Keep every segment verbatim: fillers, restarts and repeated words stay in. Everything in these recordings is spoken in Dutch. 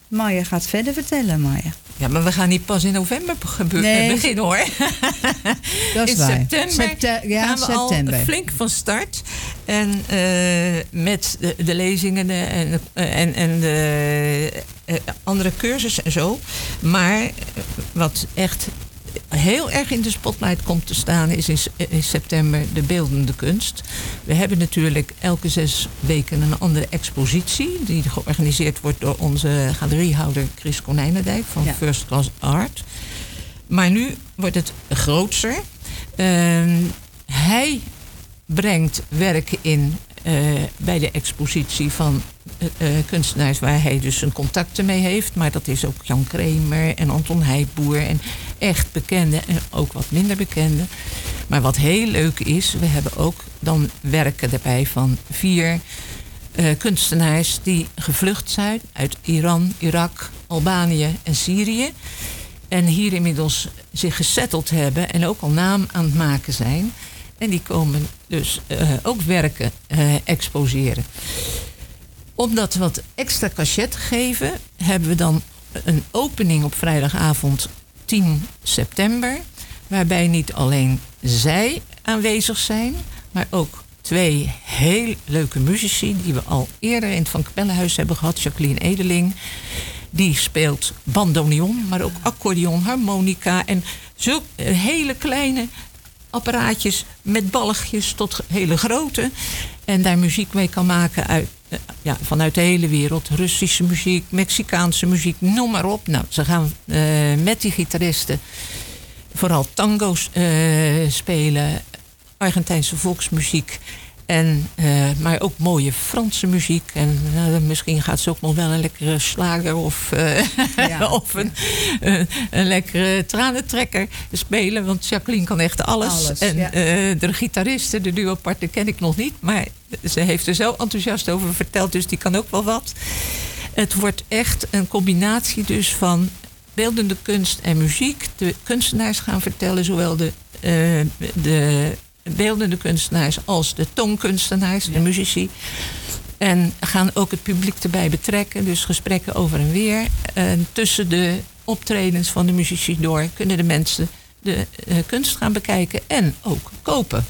Maya gaat verder vertellen, Maya. Ja, maar we gaan niet pas in november gebe- nee. beginnen, hoor. Dat is in waar. september Septe- ja, gaan we september. al flink van start. En uh, met de, de lezingen en, en, en de uh, andere cursussen en zo. Maar wat echt heel erg in de spotlight komt te staan is in, in september de beeldende kunst. We hebben natuurlijk elke zes weken een andere expositie die georganiseerd wordt door onze galeriehouder Chris Konijnendijk van ja. First Class Art. Maar nu wordt het grootser. Uh, hij brengt werken in uh, bij de expositie van uh, kunstenaars waar hij dus zijn contacten mee heeft. Maar dat is ook Jan Kremer en Anton Heijboer en echt bekende en ook wat minder bekende. Maar wat heel leuk is, we hebben ook dan werken erbij van vier uh, kunstenaars die gevlucht zijn uit Iran, Irak, Albanië en Syrië. En hier inmiddels zich gesetteld hebben en ook al naam aan het maken zijn. En die komen dus uh, ook werken uh, exposeren. Om dat wat extra cachet te geven, hebben we dan een opening op vrijdagavond tien september. Waarbij niet alleen zij aanwezig zijn, maar ook twee heel leuke muzici die we al eerder in het Van Kapellenhuis hebben gehad. Jacqueline Edeling, die speelt bandoneon, maar ook accordeon, harmonica en zulke hele kleine apparaatjes met balgjes tot hele grote. En daar muziek mee kan maken uit, ja, vanuit de hele wereld. Russische muziek, Mexicaanse muziek, noem maar op. Nou, ze gaan uh, met die gitaristen vooral tango's uh, spelen, Argentijnse volksmuziek. En, uh, maar ook mooie Franse muziek. En uh, misschien gaat ze ook nog wel een lekkere slager of, uh, ja, of een, ja. uh, een lekkere tranentrekker spelen. Want Jacqueline kan echt alles. alles en ja. uh, de gitariste, de duo-partner, ken ik nog niet. Maar ze heeft er zo enthousiast over verteld. Dus die kan ook wel wat. Het wordt echt een combinatie dus van beeldende kunst en muziek. De kunstenaars gaan vertellen, zowel de... Uh, de beeldende kunstenaars als de tongkunstenaars, ja. de muzici. En gaan ook het publiek erbij betrekken. Dus gesprekken over en weer. En tussen de optredens van de muzici door kunnen de mensen de uh, kunst gaan bekijken en ook kopen.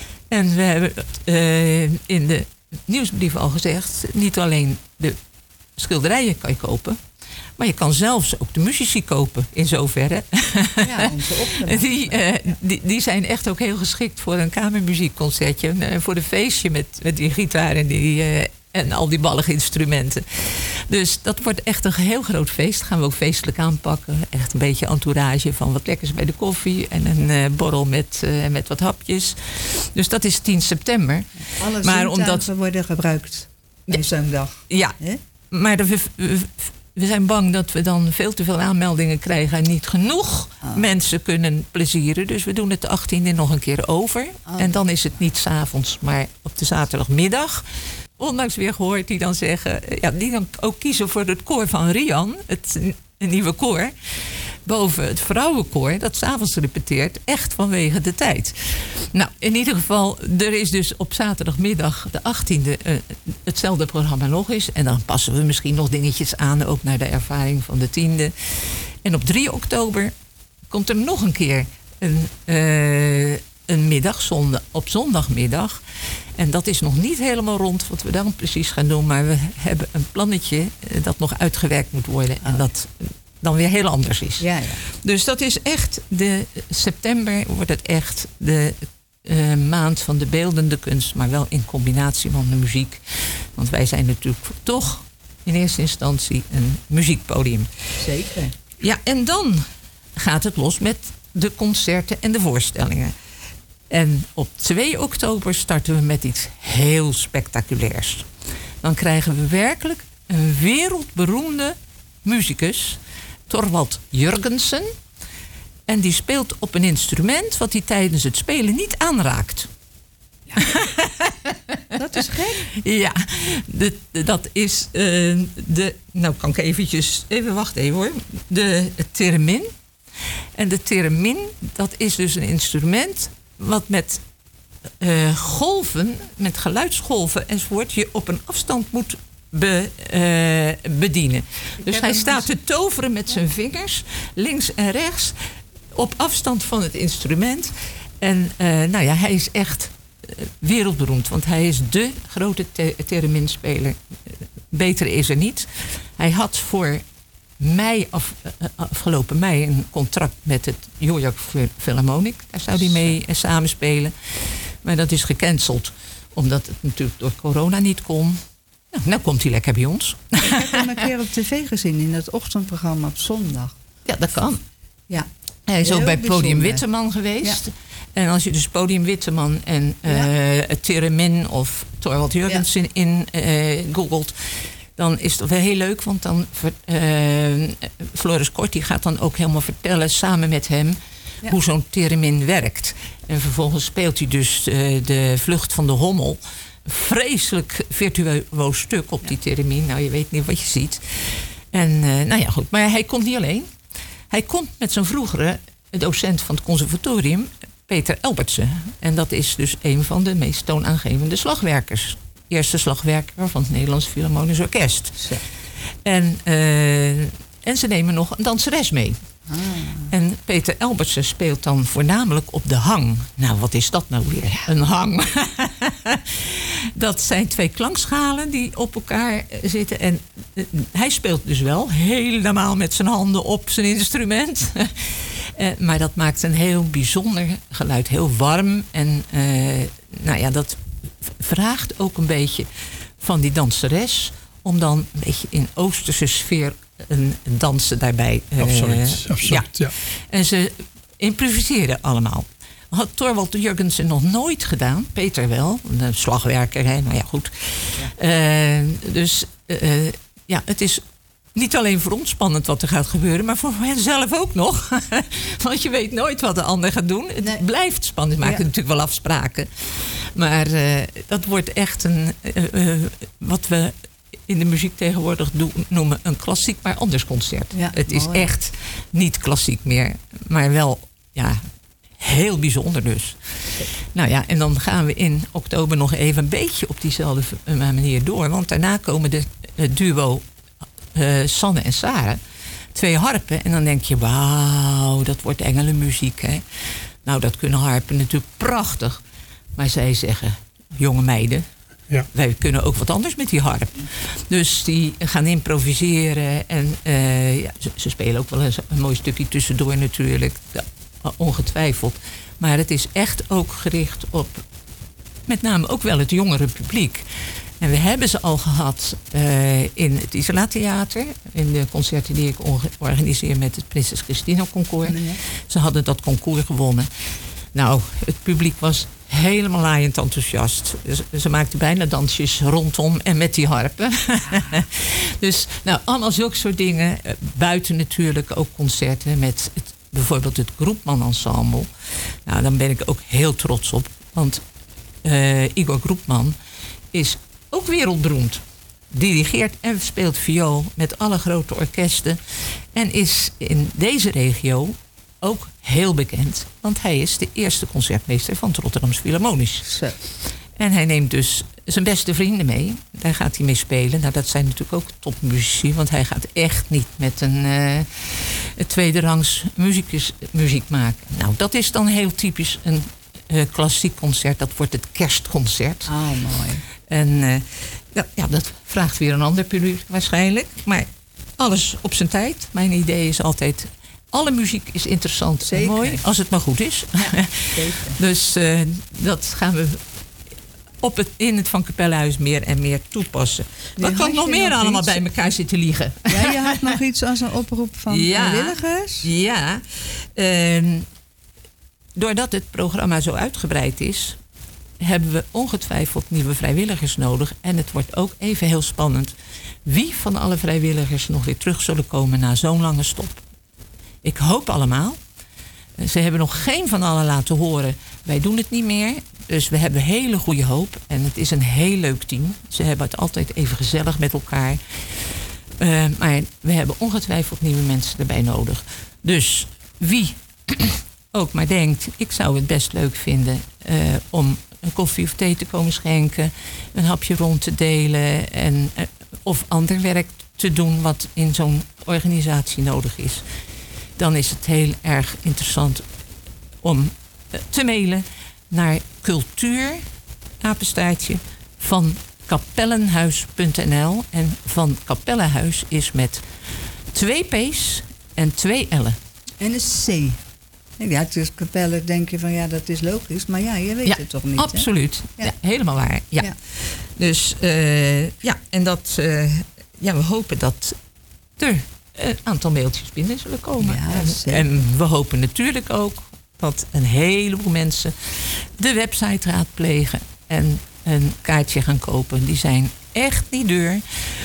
En we hebben uh, in de nieuwsbrief al gezegd, niet alleen de schilderijen kan je kopen, maar je kan zelfs ook de muzici kopen, in zoverre. Ja, onze opdracht. Die, uh, die, die zijn echt ook heel geschikt voor een kamermuziekconcertje. En voor een feestje met, met die gitaar en, die, uh, en al die ballige instrumenten. Dus dat wordt echt een heel groot feest. Gaan we ook feestelijk aanpakken. Echt een beetje entourage van wat lekkers bij de koffie. En een uh, borrel met, uh, met wat hapjes. Dus dat is tien september. Alle maar omdat worden gebruikt bij zo'n dag. Ja, He? maar de, we, we zijn bang dat we dan veel te veel aanmeldingen krijgen en niet genoeg oh. mensen kunnen plezieren. Dus we doen het de achttiende nog een keer over. Oh. En dan is het niet 's avonds, maar op de zaterdagmiddag. Ondanks weer gehoord die dan zeggen, ja, die dan ook kiezen voor het koor van Rian, het een nieuwe koor. Boven het vrouwenkoor, dat 's avonds repeteert, echt vanwege de tijd. Nou, in ieder geval, er is dus op zaterdagmiddag de achttiende uh, hetzelfde programma nog eens. En dan passen we misschien nog dingetjes aan, ook naar de ervaring van de tiende. En op drie oktober komt er nog een keer een, uh, een middag, zondag, op zondagmiddag. En dat is nog niet helemaal rond wat we dan precies gaan doen. Maar we hebben een plannetje uh, dat nog uitgewerkt moet worden. En dat dan weer heel anders is. Ja, ja. Dus dat is echt, de september wordt het echt de uh, maand van de beeldende kunst, maar wel in combinatie van de muziek. Want wij zijn natuurlijk toch in eerste instantie een muziekpodium. Zeker. Ja, en dan gaat het los met de concerten en de voorstellingen. En op twee oktober starten we met iets heel spectaculairs. Dan krijgen we werkelijk een wereldberoemde muzikus, Thorvald Jurgensen. En die speelt op een instrument wat hij tijdens het spelen niet aanraakt. Ja. Dat is gek. Ja, de, de, dat is uh, de... Nou kan ik eventjes... Even wachten even hoor. De theremin. En de theremin, dat is dus een instrument wat met uh, golven, met geluidsgolven enzovoort, je op een afstand moet be, uh, bedienen. Dus hij staat te toveren met zijn vingers, links en rechts, op afstand van het instrument. En uh, nou ja, hij is echt wereldberoemd, want hij is dé grote te- theremin-speler. Beter is er niet. Hij had voor mei af, uh, afgelopen mei een contract met het New York Philharmonic. Daar zou hij mee uh, samenspelen. Maar dat is gecanceld, omdat het natuurlijk door corona niet kon. Nou, nou komt hij lekker bij ons. Ik heb hem een keer op tv gezien in het ochtendprogramma op zondag. Ja, dat kan. Ja. Hij is Heel ook bij Podium bijzonder. Witteman geweest. Ja. En als je dus Podium Witteman en uh, Ja. Theremin of Thorwald Jurgensen Ja. in uh, googelt, dan is het wel heel leuk. Want dan uh, Floris Kort die gaat dan ook helemaal vertellen samen met hem Ja. hoe zo'n theremin werkt. En vervolgens speelt hij dus uh, de Vlucht van de Hommel. Vreselijk virtuoos stuk op die theremin. Nou, je weet niet wat je ziet. En uh, nou ja, goed. Maar hij komt niet alleen. Hij komt met zijn vroegere docent van het conservatorium, Peter Elbertsen. En dat is dus een van de meest toonaangevende slagwerkers. Eerste slagwerker van het Nederlands Philharmonisch Orkest. Zo. En, uh, en ze nemen nog een danseres mee. Ah. En Peter Elbertsen speelt dan voornamelijk op de hang. Nou, wat is dat nou weer? Een hang. Dat zijn twee klankschalen die op elkaar zitten. En uh, hij speelt dus wel helemaal met zijn handen op zijn instrument. uh, maar dat maakt een heel bijzonder geluid. Heel warm. En uh, nou ja, dat vraagt ook een beetje van die danseres om dan een beetje in oosterse sfeer een dansen daarbij. Uh, Absoluut, absoluut, ja. ja. En ze improviseren allemaal. Had Thorwald Jurgensen nog nooit gedaan. Peter wel, een slagwerker. Hè? Nou ja, goed. Ja. Uh, dus uh, ja, het is niet alleen voor ons spannend wat er gaat gebeuren, maar voor hen zelf ook nog. Want je weet nooit wat de ander gaat doen. Het nee. blijft spannend. We maken ja. natuurlijk wel afspraken. Maar uh, dat wordt echt een uh, uh, wat we in de muziek tegenwoordig doen, noemen een klassiek, maar anders concert. Ja, het is mooi. Echt niet klassiek meer, maar wel ja, heel bijzonder dus. Nou ja, en dan gaan we in oktober nog even een beetje op diezelfde manier door. Want daarna komen de het duo uh, Sanne en Sarah. Twee harpen. En dan denk je, wauw, dat wordt engelenmuziek. Hè? Nou, dat kunnen harpen natuurlijk prachtig. Maar zij zeggen, jonge meiden, ja. wij kunnen ook wat anders met die harp. Dus die gaan improviseren. En uh, ja, ze, ze spelen ook wel eens een mooi stukje tussendoor natuurlijk. Ja, ongetwijfeld. Maar het is echt ook gericht op met name ook wel het jongere publiek. En we hebben ze al gehad uh, in het Isola Theater. In de concerten die ik organiseer met het Prinses Christina Concours. Nee. Ze hadden dat concours gewonnen. Nou, het publiek was helemaal laaiend enthousiast. Ze, ze maakten bijna dansjes rondom en met die harpen. Dus nou, allemaal zulke soort dingen. Buiten natuurlijk ook concerten met het, bijvoorbeeld het Groepman Ensemble. Nou, daar ben ik ook heel trots op. Want uh, Igor Groepman is ook wereldberoemd. Dirigeert en speelt viool met alle grote orkesten. En is in deze regio ook heel bekend. Want hij is de eerste concertmeester van het Rotterdams Philharmonisch. Zo. En hij neemt dus zijn beste vrienden mee. Daar gaat hij mee spelen. Nou, dat zijn natuurlijk ook topmuzici. Want hij gaat echt niet met een, uh, een tweederangs muzikus, muziek maken. Nou, dat is dan heel typisch een uh, klassiek concert. Dat wordt het kerstconcert. Ah, mooi. En uh, ja, ja, dat vraagt weer een ander publiek waarschijnlijk. Maar alles op zijn tijd. Mijn idee is altijd, alle muziek is interessant Zeker. En mooi, als het maar goed is. Ja, zeker. Dus uh, dat gaan we op het, in het Van Capellehuis meer en meer toepassen. Wat kan nog meer nog allemaal iets bij elkaar zitten liegen? Ja, je had nog iets als een oproep van ja, vrijwilligers? Ja. Uh, doordat het programma zo uitgebreid is, hebben we ongetwijfeld nieuwe vrijwilligers nodig. En het wordt ook even heel spannend wie van alle vrijwilligers nog weer terug zullen komen na zo'n lange stop. Ik hoop allemaal. Ze hebben nog geen van allen laten horen, wij doen het niet meer. Dus we hebben hele goede hoop. En het is een heel leuk team. Ze hebben het altijd even gezellig met elkaar. Uh, maar we hebben ongetwijfeld nieuwe mensen erbij nodig. Dus wie ook maar denkt, ik zou het best leuk vinden uh, om een koffie of thee te komen schenken, een hapje rond te delen en uh, of ander werk te doen wat in zo'n organisatie nodig is, dan is het heel erg interessant om te mailen naar cultuur, apenstaartje, van kapellenhuis punt n l. En Van Kapellenhuis is met twee P's en twee L'en. En een C. Ja, het is Kapellen, denk je van ja, dat is logisch. Maar ja, je weet ja, het toch niet, absoluut. Ja. Ja, helemaal waar. Ja. Ja. Dus uh, ja, en dat, uh, ja, we hopen dat er een aantal mailtjes binnen zullen komen. Ja, en, en we hopen natuurlijk ook dat een heleboel mensen de website raadplegen en een kaartje gaan kopen. Die zijn echt niet duur.